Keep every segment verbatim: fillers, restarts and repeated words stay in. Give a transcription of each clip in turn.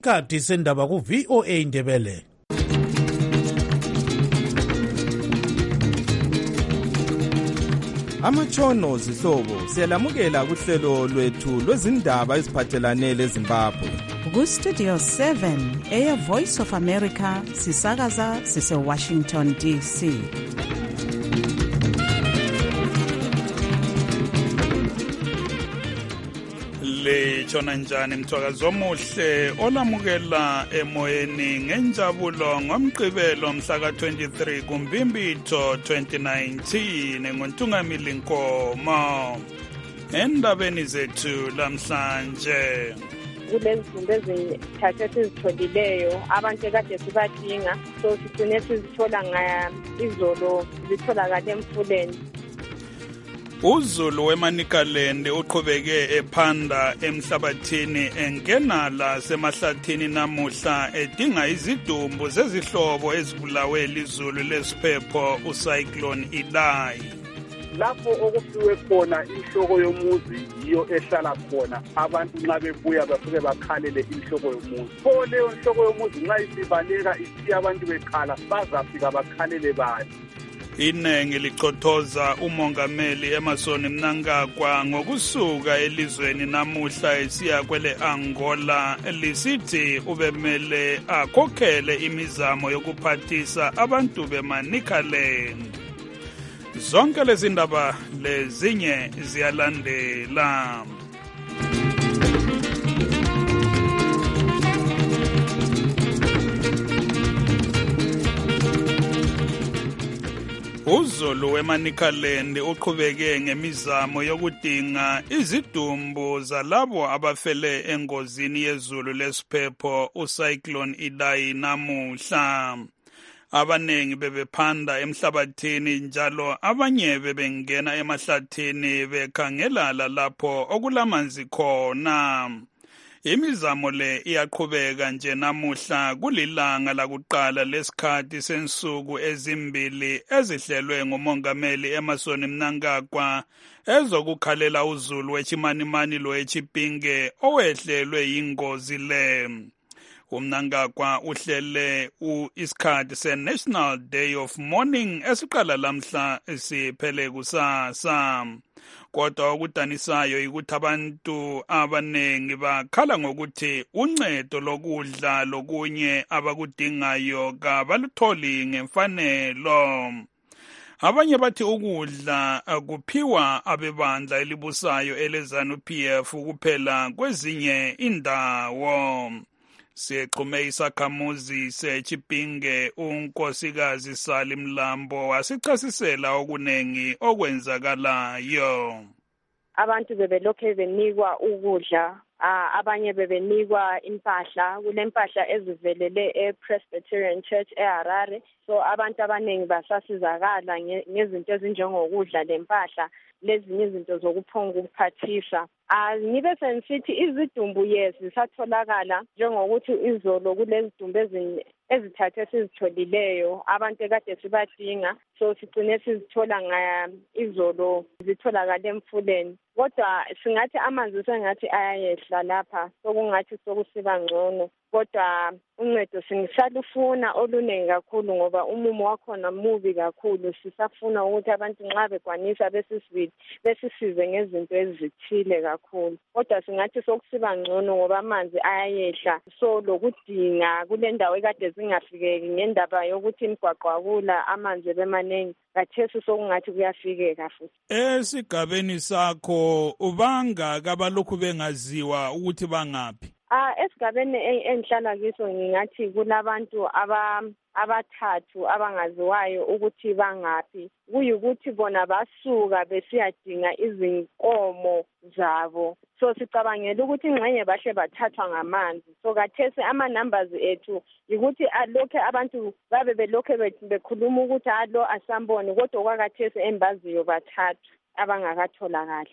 Kati sendaba ku V O A Ndebele. Amatshono zihlobo siyalamukela kuhlelo lwethu lwezindaba eziphathelane leZimbabwe. Ku Studio seven eya Voice of America sisakaza sise Washington D C. Le chona njani mthwakazi omuhle olamukela emoyeni ngenjabulo ngomgqibelo mhla ka twenty-three kuMbimbitho twenty nineteen ngontungamili Nkomo. Endabeni zethu lamhlanje kulezimbe ezithathe sizitholileyo abantu ekade sibadinga so sigcine sizithola ngayizolo zitholakala emfuleni. uZulu weManicaland uqhubeke ephanda emhlabathini engena la semahlathini namuhla edinga izidumbu zezihlobo ezibulawe lizulu lesiphepho uCyclone Idai. Lapho okufiwe khona inhloko yomuzi yiyo ehlala khona abantu nxa bebuya bafike bakhalele inhloko yomuzi. Pho leyo nhloko yomuzi nxa isibaleka ithi abantu bekhala bazafika bakhalele bani. Inengi lichothoza umongameli Emmerson Mnangagwa ngokusuka elizweni namuhla esiya kwele Angola lisithi ubemele akhokhele imizamo yokuphathisa abantu beManicaland. Zonke lezi ndaba lezinye ziyalandela. uZulu weManicaland uqhubeke ngemizamo yokudinga izidumbu zalabo abafele engozini yezulu lesiphepho uCyclone Idai namuhla. Abanengi bebephanda emhlabathini njalo abanye bebengena emahlathini bekhangela lapho okulamanzi khona. Imizamo le iyaqhubeka nje namuhla kulilanga lakuqala lesikhathi sensuku ezimbili ezihlelwe ngumongameli Emmerson Mnangagwa ezokukhalela uZulu wechimanimani lo eChipinge owehlelwe yingozi le. uMnangagwa uhlele isikhathi se-National Day of Mourning esiqala lamhla siphele kusasa. Kodwa okudanisayo ukuthi abantu abanengi bakhala ngokuthi uncedo lokudla lokunye abakudingayo kabalutholi ngemfanelo. Abanye bathi ukudla kuphiwa abebandla elibusayo eleZANU-P F kuphela kwezinye indawo. Sixhume isakhamuzi seChipinge unkosikazi Sali Mlambo wasichasisela okunengi okwenzakalayo. Abantu bebelokhe benikwa ukudla, abanye bebenikwa impahla, kulempahla ezivelele ePresbyterian Church eHarare. So abantu abanengi basasizakala ngezinto ezinjengokudla lempahla lezinye izinto zokuphonga ukuphathisa. Ngibe sensithi izidumbu yes zisatholakala njengokuthi izolo kulezidumbu ezithathe sizitholileyo abantu ekade sibadinga so sigcine sizithola ngayizolo zitholakala emfuleni. Kodwa singathi amanzi sengathi ayayehla lapha sokungathi sokusiba ngcono, kodwa uncedo singisalufuna olunengi kakhulu ngoba umumo wakhona mubi kakhulu. Sisafuna ukuthi abantu nxa bekwanisa besisibili besisize ngezinto ezithile kakhulu, kodwa singathi sokusiba ngcono ngoba amanzi ayayehla so lokudinga kule ndawo ekade zingafikeki ngendaba yokuthi imigwaqo akula amanzi bemanengi kathesi sokungathi kuyafikeka futhi. Esigabeni sakho ubanga kabalokhu bengaziwa ukuthi bangaphi? Ah esigabeni engihlala kiso ngingathi kunabantu aba abathathu abangaziwayo ukuthi bangaphi. Kuyikuthi bona basuka besiyadinga izinkomo zabo. So sicabangela ukuthi ingxenye bahle bathathwa ngamanzi. So kathesi ama numbers ethu ukuthi alokhe abantu babe belokhe bekhuluma ukuthi alo asamboni kodwa kwakathesi embaziyo bathathu abangakatholakali.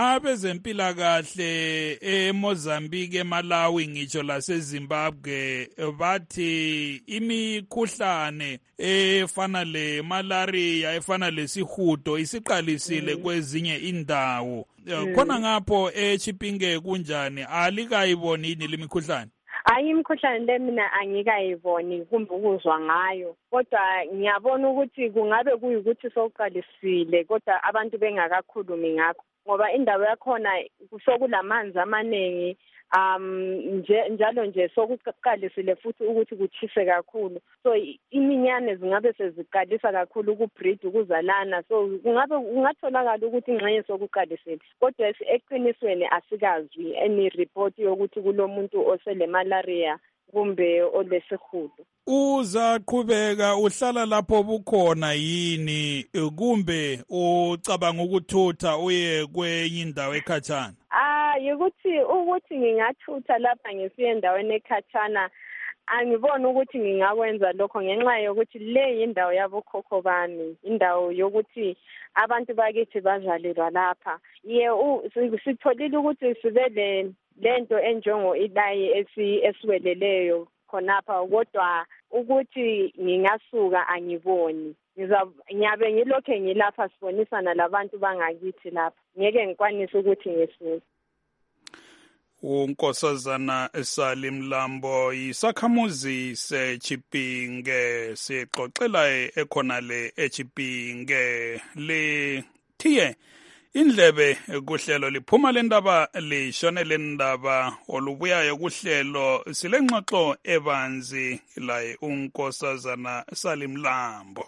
Abezempilakahle eMozambique, eMalawi ngitsho laseZimbabwe bathi imikhuhlane efana le malaria efana lesihudo isiqalisile mm. kwezinye indawo. Mm. Khona ngapho eChipinge kunjani? Alikayiboni yini lemikhuhlane? Hayi imikhuhlane le mina angikayiboni kumbe ukuzwa ngayo. Kodwa ngiyabona ukuthi kungabe kuyikuthi sokuqalisile kodwa abantu bengakakhulumi ngakho. Ngoba indawo yakhona kusokulamanzi amaningi um nje njalo nje sokuqalisile futhi ukuthi kuchise kakhulu. So iminyane zingabe seziqalisa kakhulu ukubreed ukuzalana. So kungabe kungatholakala ukuthi ngxenye sokuqalisile. Kodwa eqinisweni asikazwi any report yokuthi kulomuntu osele malaria kumbe olesihudo. Uzaqhubeka uhlala lapho bukhona yini kumbe ucabanga ukuthutha uye kwenye indawo ekhatshana? Ah ukuthi ukuthi ngingathutha lapha ngisiye endaweni ekhatshana angibona ukuthi ngingakwenza lokho ngenxa yokuthi le indawo yabokhokho bami, indawo yokuthi abantu bakithi bazalelwa lapha. Ye sitholile ukuthi sibele lento enjongo ilayi esiweleleyo khonapha kodwa ukuthi ngingasuka angiboni. Ngizabe ngilokhe ngilapha sibonisana labantu bangakithi lapha. Ngeke ngikwanise ukuthi ngisuke. uNkosazana Sally Mlambo yisakhamuzi seChipinge sixoxela ekhonale eChipinge le thiye indlebe kuhlelo liphuma lendaba lishone lendaba olubuyayo kuhlelo silengxoxo ebanzi la uNkosazana Sally Mlambo.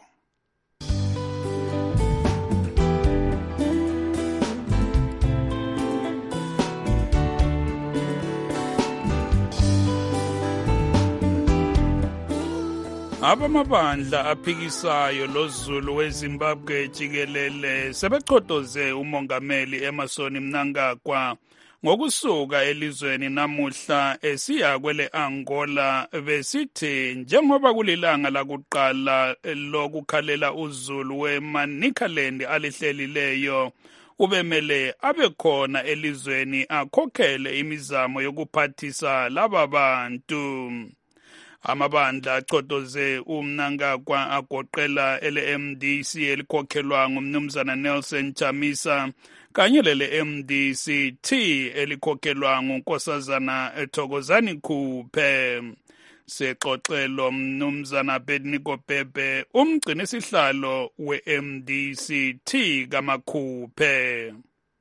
Abamabandla aphikisayo loZulu weZimbabwe jikelele sebechotoze umongameli Emmerson Mnangagwa ngokusuka elizweni namuhla esiya kwele Angola besithi njengoba kulilanga lakuqala lokukhalela uZulu weManicaland alihlelileyo ubemele abekhona elizweni akhokhele imizamo yokuphathisa laba bantu. Amabandla achotoze uMnangagwa agoqela ele M D C elikhokhelwa ngumnumzana Nelson Chamisa kanye lele M D C T elikhokhelwa nguNkosazana Thokozani Khuphe. Sexoxelo mnumzana Abednego Bhebhe umgcini sihlalo we-M D C T kaMakhuphe.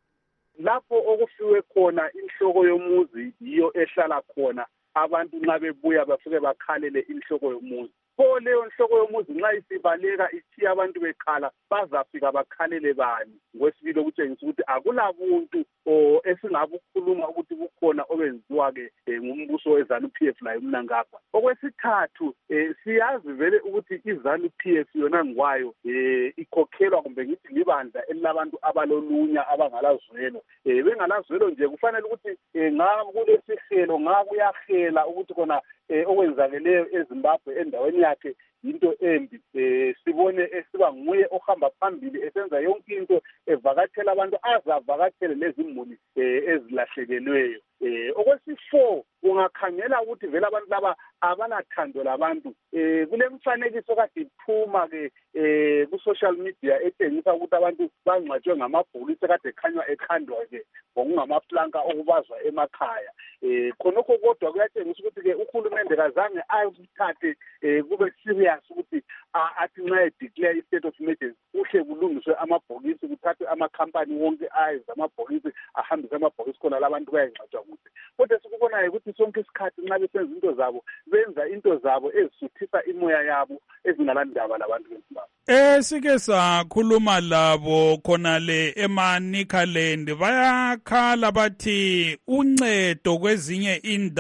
Lapho okufiwe khona inhloko yomuzi yiyo ehlala khona. Abantu nxa bebuya bafike bakhalele inhloko yomuzi. Pho leyo nhloko yomuzi nxa isibaleka ithiya abantu bekhala bazafika bakhalele bani. Ngokwesibili okutshengisa ukuthi akulabuntu esingabukhuluma ukuthi kukhona obenziwa ke ngumbuso weZanu P F la uMnangagwa. Okwesithathu siyazi vele ukuthi iZanu P F yona ngwayo ikhokhelwa kumbe ngithi libandla elilabantu abalolunya abangalazwelo. Bengalazwelo nje kufanele ukuthi nga kulesihlelo nga kuyahela ukuthi kona okwenzakeleyo eZimbabwe endaweni yakhe into embi. Sibone esiba nguye ohamba phambili esenza yonke into evakathela abantu azavakathele lezimuli ezilahlekelweyo. Okwesi-four ungakhangela ukuthi vele abantu laba abanathando labantu. Kulemfanekiso kade iphuma ke ku social media etshengisa ukuthi abantu bangcwatshwe ngamabhokisi kade ekhanywa ekhandwa ke ngokungamaplanka okubazwa emakhaya. Khonokho kodwa kuyatshengisa ukuthi ke uhulumende kazange ayithathe kube serious ukuthi athi nxa edeclare state of emergency uhle kulungiswe amabhokisi kuthathwe amakhampani wonke ayenza amabhokisi ahambise amabhokisi khona labantu bayangcwatshwa kude. Kodwa sikubonayo ukuthi sonke isikhathi nxa besenza into zabo benza into zabo ezisuthisa imoya yabo ezingalandaba labantu beSimbabwe. Esike sakhuluma labo khonale eManicaland bayakhala bathi uncedo kwezinye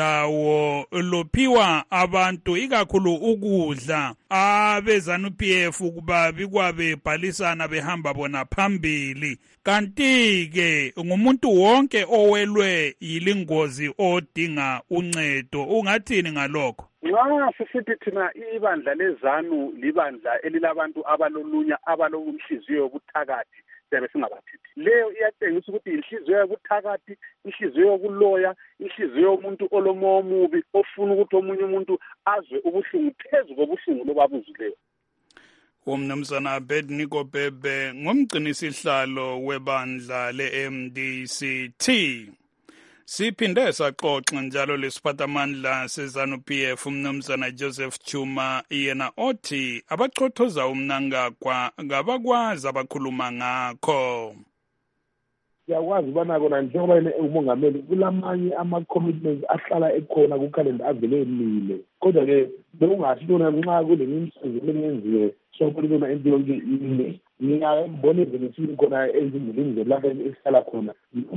indawo lophiwa abantu ikakhulu ukudla abeZanu P F kuba bikwabe bhalisana behamba bona phambili. Kanti ke ngumuntu wonke owelwe yilingozi odinga uncedo. Ungathini ngalokho? Nxa sisithi thina ibandla leZanu libandla elilabantu abalolunya abalokunhliziyo yobuthakathi siyabe singabathethi. Leyo iyatshengisa ukuthi inhliziyo yobuthakathi, inhliziyo yokuloya, inhliziyo yomuntu olomoya omubi ofuna ukuthi omunye umuntu azwe ubuhlungu phezu kobuhlungu lobabuzileyo. Umnumzana Abednego Bhebhe ngumgcini sihlalo webandla le-M D C T. Siphinde saxoxa njalo lesiphathamandla seZANU-P F umnumzana Joseph Chuma yena othi abachothoza umnangagwa ngabakwazi abakhuluma ngakho. Siyakwazi ubana kona njengoba yena umongameli kulamanye ama-commitments ahlala ekhona kukhalenda avele emile. Kodwa-ke bekungasho nxa kulemimisebenzi eyenziwe sokulibona into yonke ine. Ngiyabona izinto khona ezindlini lapha esihlala khona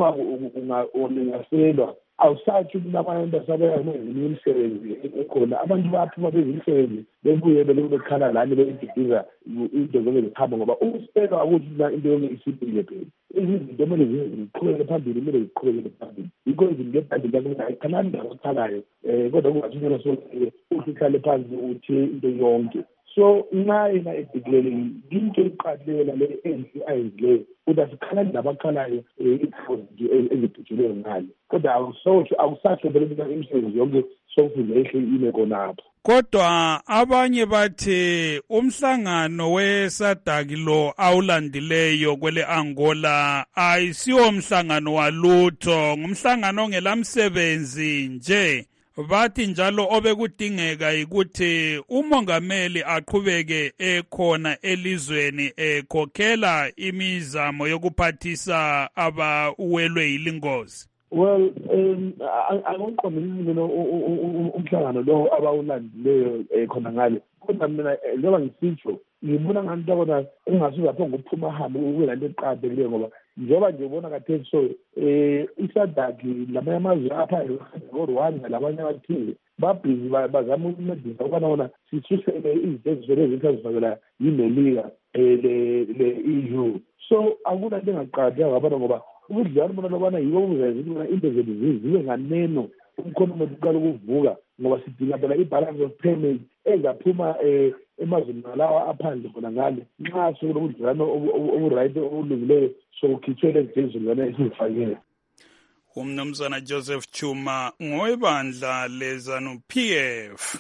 uma ungaselwa awusathi kunabantu asabeya imisebenzi ekhona abantu baphuma bezimisebenzi bebuye belokhu bekhala lani beyididiza into zonke zihamba ngoba ukuselwa akuthi into yonke isiphile phela. Izinto kumele ziqhubeke phambili kumele ziqhubeke phambili yikho izinto ephambili yakho ayikhalani ndawo akhalayo um kodwa kungathunyelwa soke uhlale phansi uthi into yonke. So nxa yena edikilele into eqalela le enhle ayenzileyo kodwa sikhalani nabakhalayo ezibhujelweyo ngalo kodwa awusasho beleka imisebenzi yonke sokufuze ehle ime khonapho. Kodwa abanye bathi umhlangano weSADC lo awulandileyo kwele Angola ayisiwo umhlangano walutho, ngumhlangano ongelamsebenzi nje. Bathi njalo obekudingeka ukuthi umongameli aqhubeke ekhona elizweni ekhokhela imizamo yokuphathisa abawelwe yilingozi. Well, um angiqondile lo umhlangano lo abawulandileyo khona ngale kodwa mina njengoba ngisitsho ngibona ngathi kodwa ungasuka lapho ngokuphuma hamba ukuyilento eqadekileyo ngoba njengoba nje ubona kathesi so eh iSADC lamanye amazwe apha eRwanda labanye abathile babhizi bazama ukuncedisa ukubana bona sisusele izinto ezizifakela yimelika le E U. So akuna into engaqadi ngabana ngoba ubudlelwano bona lobana yibo buzenza ukuthi into zethu zibe nganeno umkhono uqala ukuvuka ngoba sidinga phela i-balance of payment engaphuma emazweni lawa aphandle khona ngale nxa sokulobudlelwano obu-right obulungileyo sokukhitshwe lezizilwane esizifakele. Umnumzana Joseph Chuma ngowebandla leZANU-P F.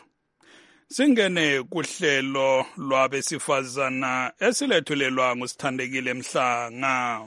Singene kuhlelo lwabesifazana esilethulelwa ngusithandekile Mhlanga.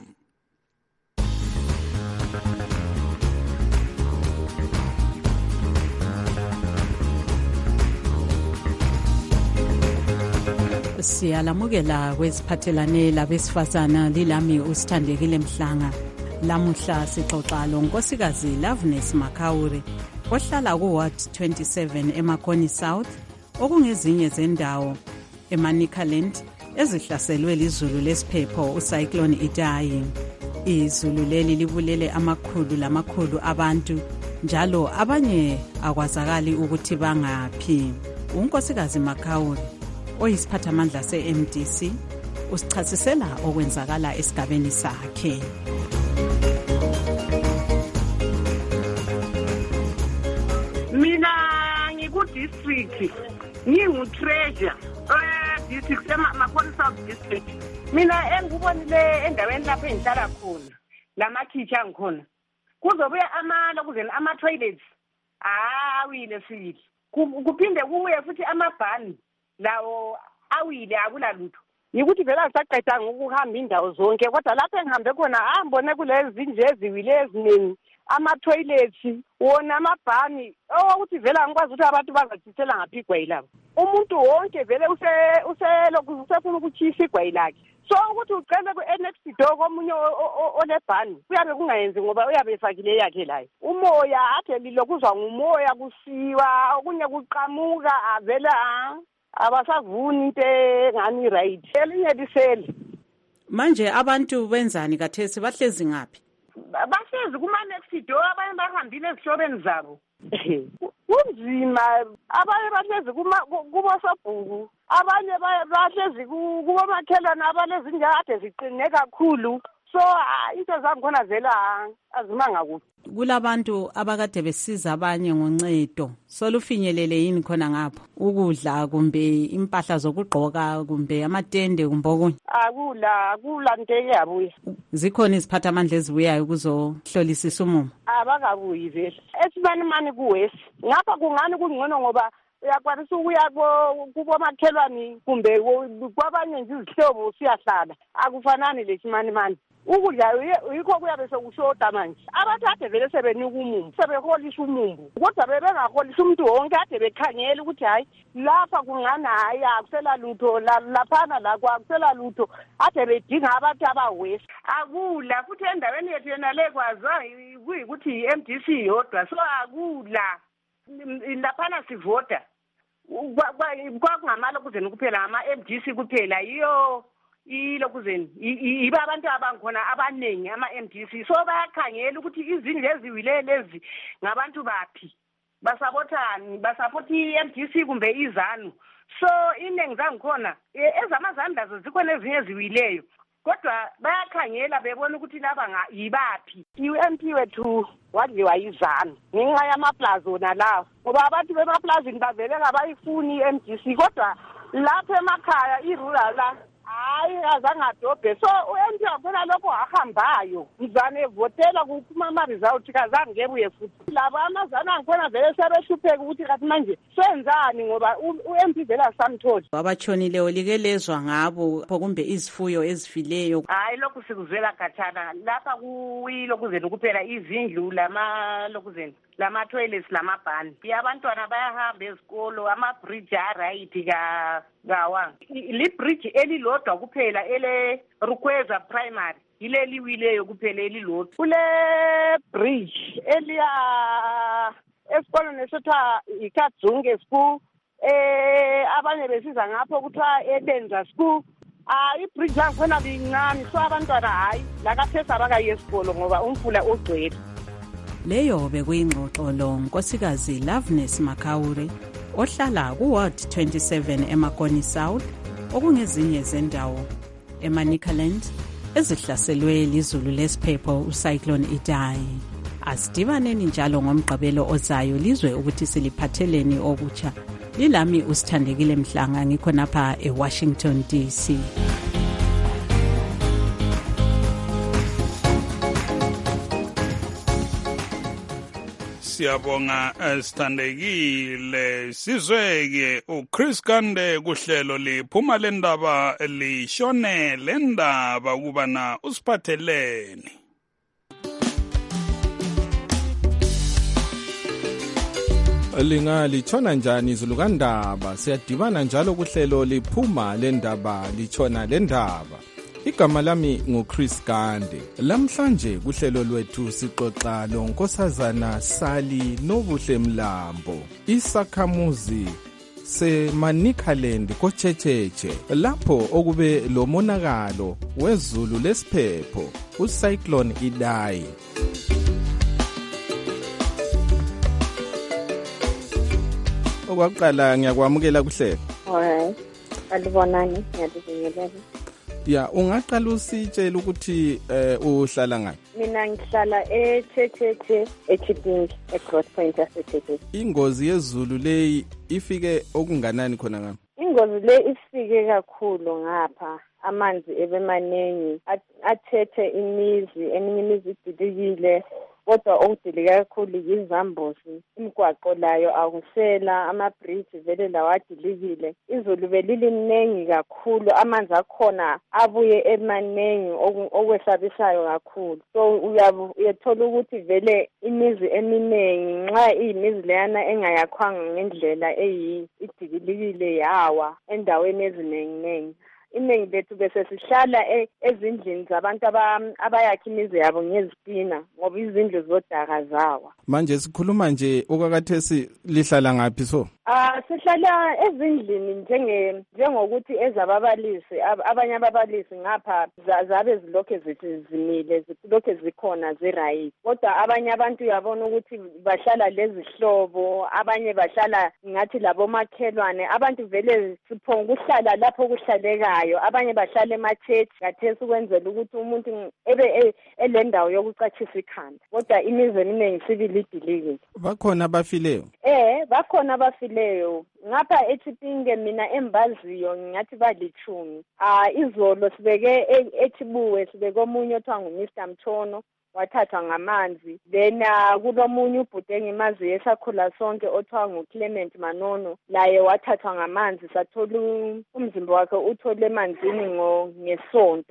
Siyalamukela kwesiphathelane labesifazana lilami usithandekile Mhlanga. Lamuhla sixoxa lonkosikazi Loveness Makhawuri ohlala ku Ward twenty-seven eMakhoni South okungezinye zendawo eManicaland ezihlaselwe lizulu lesiphepho ucyclone Idai. Izulu leli libulele amakhulu lamakhulu abantu njalo abanye akwazakali ukuthi bangaphi. Unkosikazi Makhawuri oyisiphathamandla se-M D C usichasisela okwenzakala esigabeni sakhe. Mina ngiku-district ngingu-treasure district emakhoni South district. Mina engikubonile endaweni lapho engihlala khona lamakhitshi angikhona kuzobuya amalokuzeni ama-toilets awile sibili kuphinde kubuye futhi amabhani lawo awile akulalutho. Yikuthi vele asaqedanga ukuhamba indawo zonke kodwa lapho engihambe khona ambone kulezi nje eziwile eziningi ama-toilets wona amabhani owokuthi vele angikwazi ukuthi abantu bazathisela ngaphi igwayi labo. Umuntu wonke vele uselokhu usefuna ukutshisa igwayi lakhe. So ukuthi ucele ku-next door komunye olebhani kuyabe kungayenzi ngoba uyabe efakile yakhe layo. Umoya athe lilokuzwa ngumoya kusiwa okunye kuqamuka avele abasavuni into engani right. Elinye lisele. Manje abantu benzani kathesi bahlezi ngaphi? Bahlezi kuma-next door abanye bahambile ezihlobeni zabo. Kunzima abanye bahlezi kubosobhuku abanye bahlezi kubomakhelwane abalezi nje ade ziqine kakhulu. So into zangikhona vele azimanga kuhle. Kulabantu abakade besiza abanye ngoncedo solufinyelele yini khona ngapho ukudla kumbe impahla zokugqoka kumbe amatende kumbe okunye? Akula akula nto eyabuya. Zikhona iziphathamandla ezibuyayo kuzohlolisisa umumo? Abakabuyi vele. Esimanimani kuwesi ngapha kungani kungcono ngoba uyakwanisa ukuya kubomakhelwane kumbe kwabanye nje izihlobo siyahlala akufanani lesimanimani. ukudla yikho kuyabe sokushoda manje. Abantu ade vele sebenika umumbu, sebeholisa umumbu. Kodwa bebengaholisa umuntu wonke ade bekhangela ukuthi hayi lapha kungana hayi akusela lutho laphana la kwakusela lutho. Ade bedinga abantu abawest. Akula futhi endaweni yethu yena le kwazwa kuyikuthi i-M D C yodwa so akula. Laphana sivota. Kwakungamalo kuzeni kuphela ama-M D C kuphela yiyo ilokuzeni iba abantu abangikhona abaningi ama-M D C so bayakhangela ukuthi izindlu eziwile lezi ngabantu baphi basabothani basapota i-M D C kumbe izanu so iningi zangikhona ezamazanu lazo zikhona ezinye eziwileyo kodwa bayakhangela bebona ukuthi laba yibaphi i-M P wethu wadliwa izanu ngenxa yamaplaza wona lawo ngoba abantu bemaplazini bavele ngabayifuni i-M D C kodwa lapha emakhaya i-rural la hayi azangadobhe so u-M P wakhona lokho ahambayo mzane evotela kuphuma ama-result kazange ngebuye futhi labo amazana angikhona vele sebehlupheka ukuthi kathi manje senzani ngoba u-M P vele asamtholi. Abatshonileyo like lezwa ngabo kumbe izifuyo ezifileyo? Hayi lokhu sikuzwela khathana lapha kuyilokuzeni kuphela izindlu lama lokuzeni lama toilets lamabhani abantwana bayahamba ezikolo ama-bridge aright ka gawa li-bridge elilodwa kuphela ele Rukweza primary ile liwileyo kuphela elilodwa kule bridge eliya esikolo nesotha ikadzunge school eh abanye besiza ngapho kuthiwa ebenza school ah i-bridge yakhona lincane so abantwana hayi lakathesa bakayi esikolo ngoba umfula ugcwele. Leyo bekuyingxoxo lo nkosikazi Loveness Makaure ohlala ku-Ward twenty-seven eMakoni South okungezinye zendawo eManicaland ezihlaselwe lizulu lesiphepho uCyclone Idai. Asidibaneni njalo ngomgqibelo ozayo lizwe ukuthi siliphatheleni okutsha. Lilami uSithandekile Mhlanga ngikhonapha eWashington D C. Siyabonga Sithandekile. Sizweke uChris Kande kuhlelo liphuma lendaba lishone lendaba kubana usiphatheleni. Lingali chona njani izulu kandaba siyadibana njalo kuhlelo liphuma lendaba lichona lendaba. Igama lami nguChris Kande. Lamhlanje kuhlelo lwethu sixoxa lonkosazana Sali Nobuhle Mlambo, isakhamuzi seManicaland koChecheche lapho okube lomonakalo wezulu lesiphepho uCyclone Idai. Okwaqala ngiyakwamukela kuhlelo. Alright. Alibonani ngiyadingelela. Ya ungaqala usitshela ukuthi eh uhlala ngaphi? Mina ngihlala eChecheche eChipingi eCross Point eChecheche. Ingozi yezulu leyi ifike okunganani khona ngapha? Ingozi le ifike kakhulu ngapha amanzi ebemanengi athethe imizi eminye imizi ididikile kodwa okudilika kakhulu yizambuzi imigwaqo layo akusela ama-bridge vele lawo adilikile izulu beliliningi kakhulu amanzi akhona abuye emaningi okwesabisayo kakhulu so uyathola ukuthi vele imizi eminingi nxa iyimizi leyana engayakhwanga ngendlela eyidikilikile yawa endaweni eziningi iningi lethu bese sihlala ezindlini zabantu abayakha imizi yabo ngezitina ngoba izindlu zodaka zawa. Manje sikhuluma nje okakathesi lihlala ngaphi so? Ah sihlala ezindlini njenge njengokuthi ezababalisi abanye ababalisi ngapha zabe zilokhe zithi zimile zilokhe zikhona ziright kodwa abanye abantu uyabona ukuthi bahlala lezihlobo abanye bahlala ngathi labo makhelwane abantu vele siphonga ukuhlala lapho kuhlalekayo abanye bahlala emachechi kathesi ukwenzela ukuthi umuntu ebe elendawo yokucachisa ikhanda kodwa imizi eminingi sibili idilike. Bakhona abafileyo? Eh bakhona abafileyo leyo ngapha eChipinge mina embaziyo ngathi balichumi ah izolo sibeke eThibuwe sibeke omunye othiwa nguMister Mthono wathathwa ngamanzi then kulomunye ubhuti engimazi esakhula sonke othiwa nguClement Manono laye wathathwa ngamanzi sathola umzimba wakhe uthole emanzini ngo ngesonto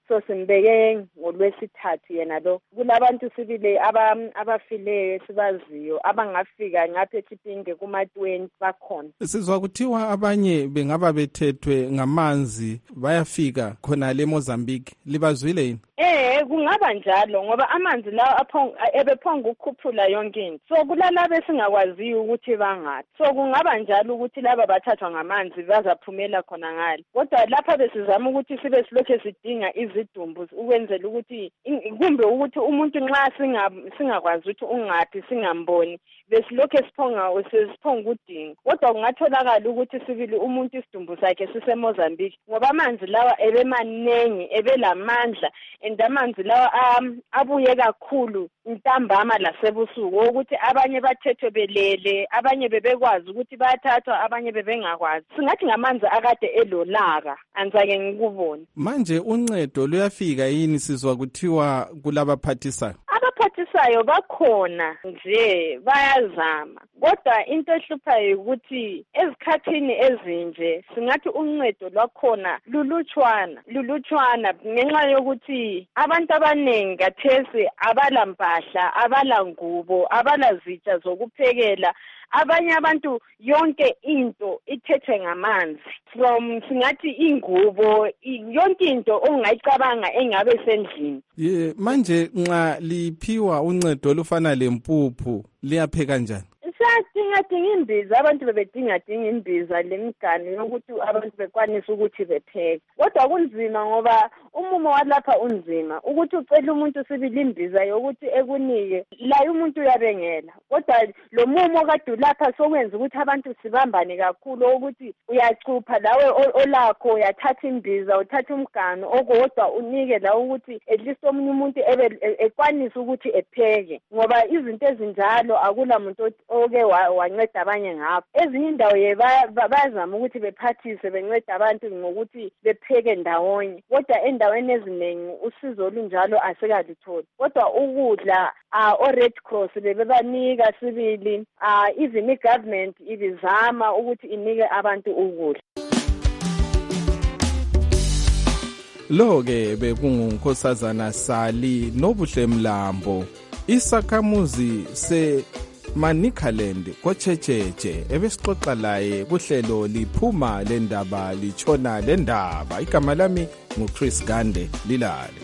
so simbeke ngolwesithathu yena lo. Kulabantu sibili abafileyo sibaziyo abangafika ngapha eThipinge kuma twenty bakhona. Sizwa kuthiwa abanye bengaba bethethwe ngamanzi bayafika khona le Mozambique, libazwile yini? Eh kungaba njalo ngoba amanzi lawa aphonga ebephonga ukukhuphula yonke into. So kulalabo singakwazi ukuthi bangaphi. So kungaba njalo ukuthi laba bathathwa ngamanzi bazaphumela khona ngale. Kodwa lapha besizama ukuthi sibe silokhe sidinga izidumbu ukwenzela ukuthi kumbe ukuthi umuntu nxa singakwazi ukuthi ungaphi singamboni besilokhe siphonga sesiphonga udinga. Kodwa kungatholakala ukuthi sibili umuntu isidumbu sakhe sise Mozambique ngoba amanzi lawa ebemanengi ebelamandla and amanzi lawa um, abuye kakhulu intambama lasebusuku ukuthi abanye bathethwe belele abanye bebekwazi ukuthi bayathathwa abanye bebengakwazi. Singathi ngamanzi akade elolaka anzake ngikubona. Manje uncedo luyafika yini? Sizwa kuthiwa kulabaphathisayo. Abaphathisayo bakhona nje bayazama. Kodwa into ehluphayo ukuthi ezikhathini ezinje singathi uncedo lwakhona lulutshwana lulutshwana ngenxa yokuthi abantu abanengi kathesi abala mpahla abala ngubo abala zitsha zokuphekela. Abanye abantu yonke into ithethwe ngamanzi from singathi ingubo yonke into ongayicabanga engabe sendlini. Ye manje nxa liphiwa uncedo lufana lempuphu liyapheka kanjani? Sadinga dinga imbiza abantu bebedinga dinga imbiza lemigani yokuthi abantu bekwanisa ukuthi bepheke. Kodwa kunzima ngoba umumo walapha unzima ukuthi ucela umuntu sibili imbiza yokuthi ekunike la umuntu uyabengela. Kodwa lo mumo kade lapha sokwenza ukuthi abantu sibambane kakhulu ukuthi uyachupha lawe olakho uyathatha imbiza uthatha umgano okodwa unike la ukuthi at least omunye umuntu ekwanisa ukuthi epheke ngoba izinto ezinjalo akula muntu oke wanceda abanye ngapho. Ezinye indawo ye bayazama ukuthi bephathise benceda abantu ngokuthi bepheke ndawonye. Kodwa endaweni eziningi usizo olunjalo asikalithola. Kodwa ukudla o Red Cross bebebanika sibili even i government ibizama ukuthi inike abantu ukudla. Lo ke bekungunkosazana Sali Nobuhle Mlambo, isakhamuzi se Manicaland kochecheche ebesixoxa laye kuhlelo liphuma lendaba litshona lendaba. Igama lami nguChris Gande, lilale.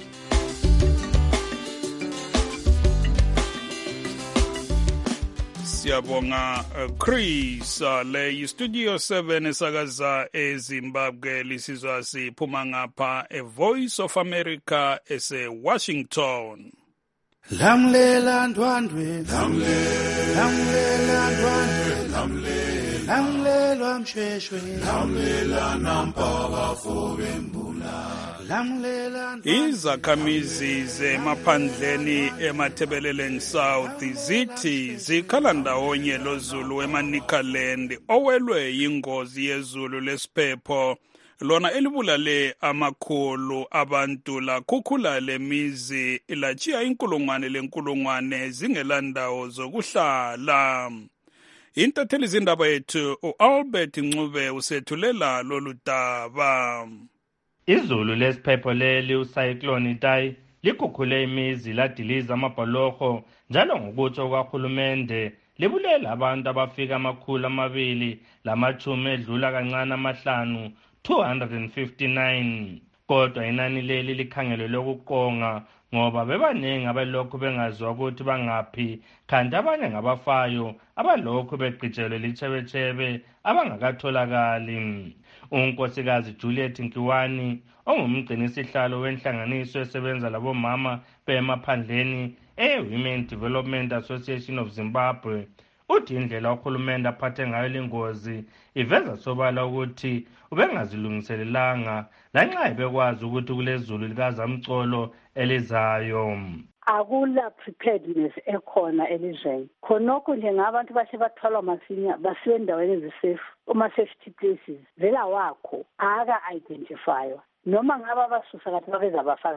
Siyabonga uh, Chris uh, le Studio seven esakaza eZimbabwe lisizwa siphuma ngapha e Voice of America ese Washington. Lamlela ndwandwe lamlela lamlela ndwandwe lamlela lamlela msheshwe lamlela nampaka fobembula lamlela. Izakhamizi zemaphandleni eMathebeleleni South zithi zikhala ndawonye loZulu eManicaland owelwe yingozi yezulu lesiphepho lona elibulale amakhulu abantu lakhukhula lemizi lachiya inkulungwane lenkulungwane zingelandawo zokuhlala. Intatheli zindaba yethu uAlbert Ncube usethulela lolu daba. Izulu lesiphepho leli ucyclone Itai likhukhule imizi ladiliza amabholoho njalo ngokutsho kwahulumende libulela abantu abafika amakhulu amabili lamachumi edlula kancane amahlanu two hundred fifty-nine. Kodwa inani leli likhangelwe lokuqonga ngoba bebaningi abalokhu bengaziwa ukuthi bangaphi kanti abanye ngabafayo abalokhu begqitshelwe lichebechebe abangakatholakali. Unkosikazi Juliet Nkiwani ongumgcinisihlalo wenhlanganiso esebenza labomama bemaphandleni e-Women Development Association of Zimbabwe uthi indlela uhulumende aphathe ngayo lengozi iveza sobala ukuthi ubengazilungiselelanga lanxa ebekwazi ukuthi kulezulu likazamcolo elizayo. Akula preparedness ekhona elizweni. Khonokho nje ngabantu bahle bathwalwa masinya basiwe endaweni ezisafe uma safety places vela wakho aka identifywa noma ngaba basusa kathi babeza bafaka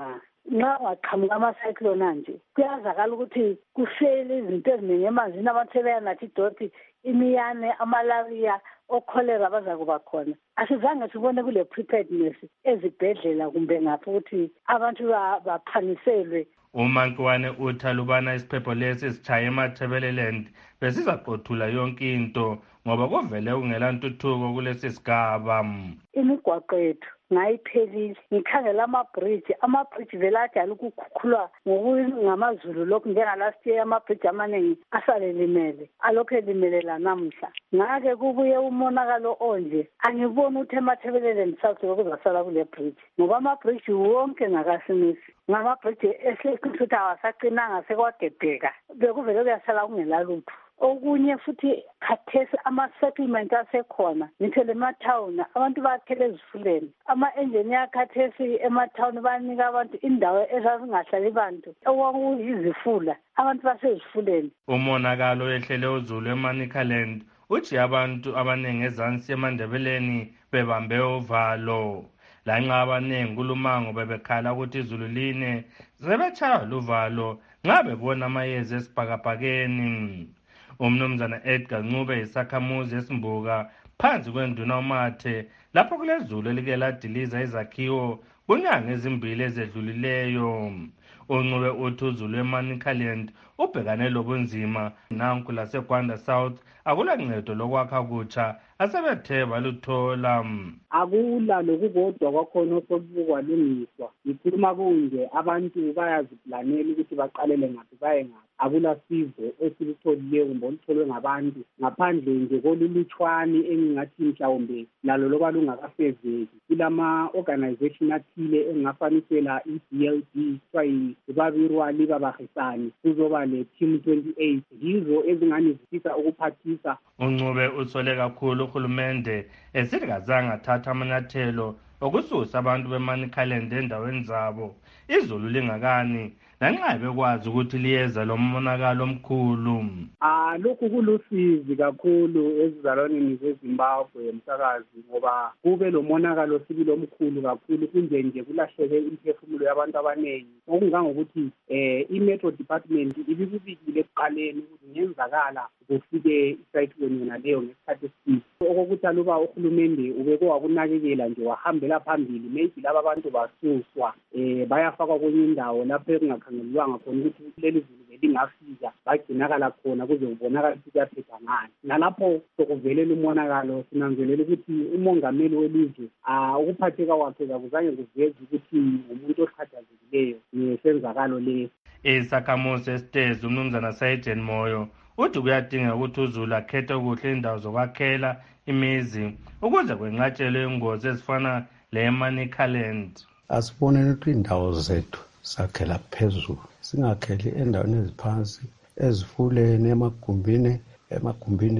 nxa ungaqhamuka ama-cyclone anje kuyazakala ukuthi kufele izinto eziningi emanzini, abantu sebeyanathi idoti, imiyane, amalaria, okholera bazakuba khona. Asizange sibone kule preparedness ezibhedlela kumbe ngapha ukuthi abantu baphaniselwe. uMankiwane uthi alubana isiphepho lesi sitshaye eMathebeleland besizaqothula yonke into ngoba kuvele kungela ntuthuko kulesi sigaba. Imigwaqo yethu ngayiphelile, ngikhangela ama-bridge, ama-bridge vele ajayele ukukhukhulwa ngamazulu lokhu njengalast year ama-bridge amaningi asale limele, alokhu elimele lanamhla. Ngake kubuye umonakalo onje, angiboni ukuthi eMathebeleland South kuzasala kule bridge ngoba ama-bridge wonke ngakasimisi, ngama-bridge eseqinifuthi awasaqinanga sekwadedeka, bekuvele kuyasala kungela lutho. Okunye futhi khathesi ama-settlement asekhona ngithele emathawuni abantu bayakhela ezifuleni, ama-engineer khathesi emathawuni banika abantu indawo ezazingahlali bantu okuyizifula, abantu basezifuleni. Umonakalo wehlele uzulu eManicaland uthi abantu abaningi ezansi eMandebeleni bebambe uvalo. Lanxa abaningi kulumango bebekhala ukuthi izulu line sebetshaywa luvalo nxa bebona amayezi esibhakabhakeni. Umnumzana Edgar Ncube isakhamuzi esimbuka phansi kwenduna uMathe lapho kulezulu elike ladiliza izakhiwo kunyanga ezimbili ezedlulileyo. uNcube uthi uzulu eManicaland ubhekane lobunzima nanku laseGwanda South akula ncedo lokwakha kutsha asebethe baluthola. Akula lokukodwa kwakhona osokukwalungiswa, ikhuluma kunje abantu bayaziplanela ukuthi baqalele ngaphi baye ngaphi. Akula sizo esilitholileyo kumbe olutholwe ngabantu ngaphandle nje kolulutshwane engingathi mhlawumbe lalo loba lungakafezeki. Kulama-organization athile engingafanisela i-D L D kuthiwa babirwa libabahisani, kuzoba le-team twenty-eight, yizo ezingani zifisa ukuphathisa. uNcube uthole kakhulu uhulumende esithi kazange athatha amanyathelo okususa abantu beManicaland endaweni zabo izulu lingakani lanxa bekwazi ukuthi liyeza lo monakalo omkhulu. Ah lokhu kulusizi kakhulu ezizalwaneni zeZimbabwe emsakazi ngoba kube lo monakalo sibili omkhulu kakhulu kunje nje kulahleke imphefumulo yabantu abaningi, okungangokuthi eh i-Metro Department ibikubikile ekuqaleni ukuthi ngenzakala kufike icyclone yona leyo ngesikhathi esithile. Okokuthi aluba uhulumende ubeke wakunakekela nje wahambela phambili, maybe laba abantu basuswa eh bayafakwa kwenye indawo lapho ekungakhangelwanga khona ukuthi leli zulu belingafika, bagcinakala khona kuze kubonakala ukuthi kuyaphetha ngani. Nalapho sokuvelela umonakalo sinanzelela ukuthi umongameli welizwe ah ukuphatheka kwakhe kakuzange kuveze ukuthi umuntu oqhathazekileyo ngesenzakalo leso. Isakhamuzi esitezi umnumzana Saiden Moyo uthi kuyadinga ukuthi uzulu akhethe kuhle indawo zokwakhela imizi ukuze kwenqatshelwe ingozi ezifana leManicaland. Asiboneni ukuthi indawo zethu sakhela phezulu, singakheli endaweni eziphansi ezifuleni emagumbini emagumbini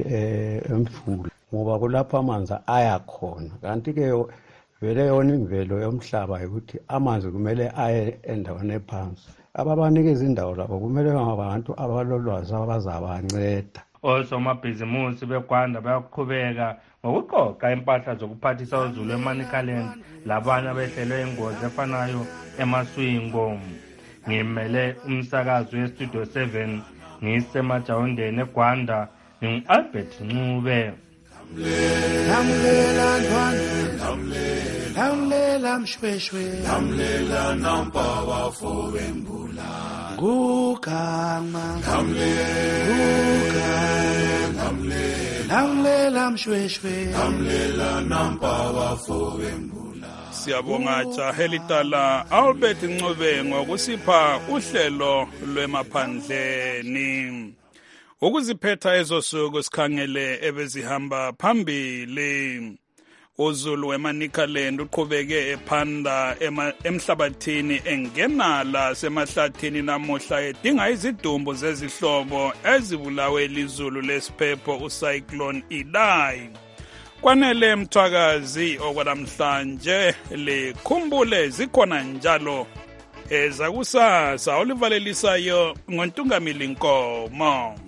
emfula ngoba kulapho amanzi aya khona. Kanti ke vele yona imvelo yomhlaba ukuthi amanzi kumele aye endaweni ephansi. Ababanikeza indawo lapho kumele ngabantu abalolwazi abazabanceda. Osomabhizimusi beGwanda bayaqhubeka ngokuqoqa impahla zokuphathisa uzulu eManicaland labanye abehlelwe ingozi efanayo eMaswingo. Ngimele umsakazi weStudio seven ngisemajawundeni eGwanda ngingu-Albert Ncube. Lamlela ntwana, lamlela mshweshwe, lamlela nampa bafo bembula. Gugama, gugama, lamlela mshweshwe, lamlela nampa bafo bembula. Siyabonga jahelitala Albert Ncube ngokusipha uhlelo lwemaphandleni. Ukuziphetha ezosuku sikhangele ebezihamba phambili. Uzulu weManicaland uqhubeke ephanda emhlabathini engena la semahlathini namuhla edinga izidumbu zezihlobo ezibulawe lizulu lesiphepho ucyclone Idai. Kwanele mthwakazi okwanamhlanje likhumbule zikhona njalo ezakusasa olivalelisayo ngoNtungamili Nkomo.